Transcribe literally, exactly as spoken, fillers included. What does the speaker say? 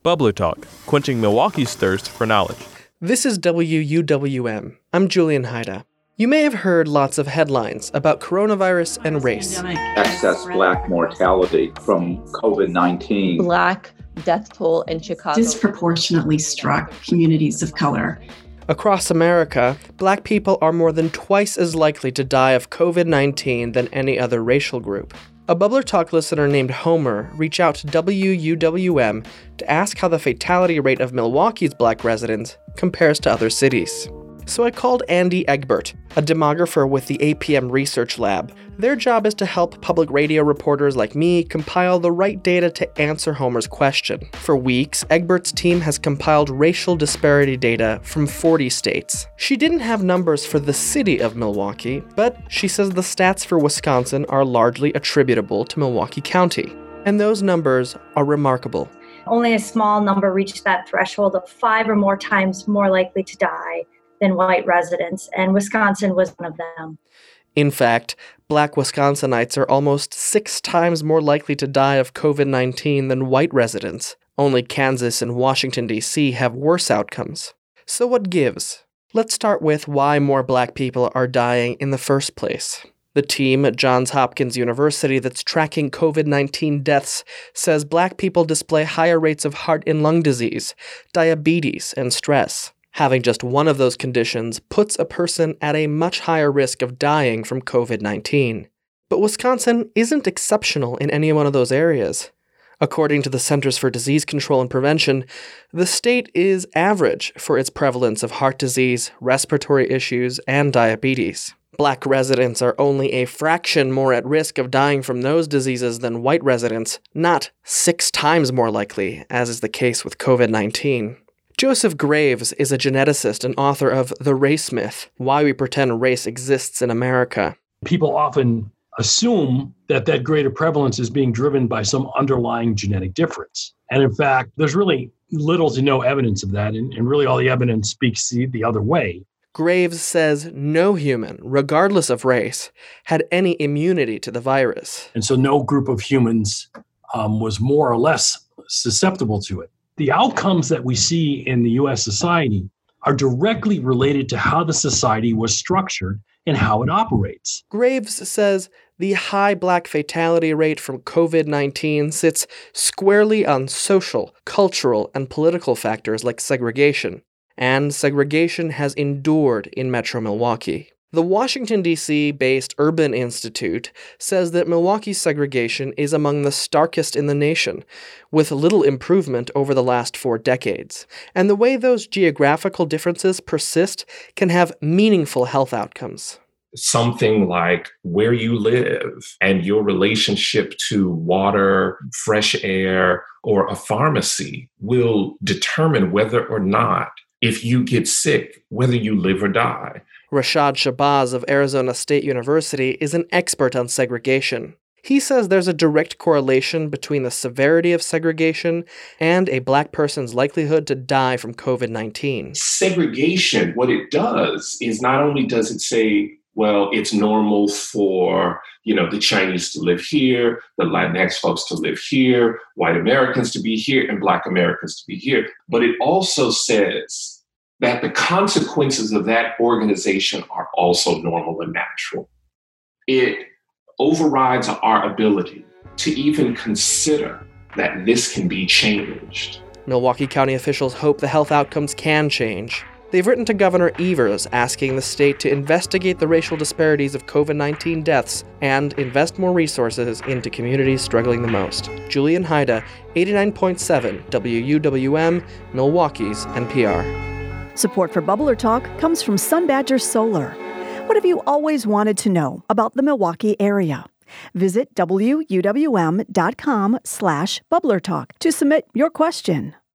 Bubbler Talk, quenching Milwaukee's thirst for knowledge. This is W U W M. I'm Julian Haida. You may have heard lots of headlines about coronavirus and race. Excess black mortality from covid nineteen. Black death toll in Chicago disproportionately struck communities of color. Across America, black people are more than twice as likely to die of covid nineteen than any other racial group. A Bubbler Talk listener named Homer reached out to W U W M to ask how the fatality rate of Milwaukee's black residents compares to other cities. So I called Andy Egbert, a demographer with the A P M Research Lab. Their job is to help public radio reporters like me compile the right data to answer Homer's question. For weeks, Egbert's team has compiled racial disparity data from forty states. She didn't have numbers for the city of Milwaukee, but she says the stats for Wisconsin are largely attributable to Milwaukee County. And those numbers are remarkable. Only a small number reached that threshold of five or more times more likely to die than white residents, and Wisconsin was one of them. In fact, black Wisconsinites are almost six times more likely to die of covid nineteen than white residents. Only Kansas and Washington, D C have worse outcomes. So what gives? Let's start with why more black people are dying in the first place. The team at Johns Hopkins University that's tracking covid nineteen deaths says black people display higher rates of heart and lung disease, diabetes, and stress. Having just one of those conditions puts a person at a much higher risk of dying from covid nineteen. But Wisconsin isn't exceptional in any one of those areas. According to the Centers for Disease Control and Prevention, the state is average for its prevalence of heart disease, respiratory issues, and diabetes. Black residents are only a fraction more at risk of dying from those diseases than white residents, not six times more likely, as is the case with covid nineteen. Joseph Graves is a geneticist and author of The Race Myth, Why We Pretend Race Exists in America. People often assume that that greater prevalence is being driven by some underlying genetic difference. And in fact, there's really little to no evidence of that, and, and really all the evidence speaks the other way. Graves says no human, regardless of race, had any immunity to the virus. And so no group of humans um, was more or less susceptible to it. The outcomes that we see in the U S society are directly related to how the society was structured and how it operates. Graves says the high black fatality rate from covid nineteen sits squarely on social, cultural, and political factors like segregation. And segregation has endured in Metro Milwaukee. The Washington, D C-based Urban Institute says that Milwaukee's segregation is among the starkest in the nation, with little improvement over the last four decades. And the way those geographical differences persist can have meaningful health outcomes. Something like where you live and your relationship to water, fresh air, or a pharmacy will determine whether or not, if you get sick, whether you live or die. Rashad Shabazz of Arizona State University is an expert on segregation. He says there's a direct correlation between the severity of segregation and a black person's likelihood to die from covid nineteen. Segregation, what it does is not only does it say, well, it's normal for, you know, the Chinese to live here, the Latinx folks to live here, white Americans to be here, and black Americans to be here, but it also says that the consequences of that organization are also normal and natural. It overrides our ability to even consider that this can be changed. Milwaukee County officials hope the health outcomes can change. They've written to Governor Evers asking the state to investigate the racial disparities of covid nineteen deaths and invest more resources into communities struggling the most. Julian Haida, eighty-nine point seven W U W M, Milwaukee's N P R. Support for Bubbler Talk comes from Sun Badger Solar. What have you always wanted to know about the Milwaukee area? Visit W U W M dot com slash Bubbler Talk to submit your question.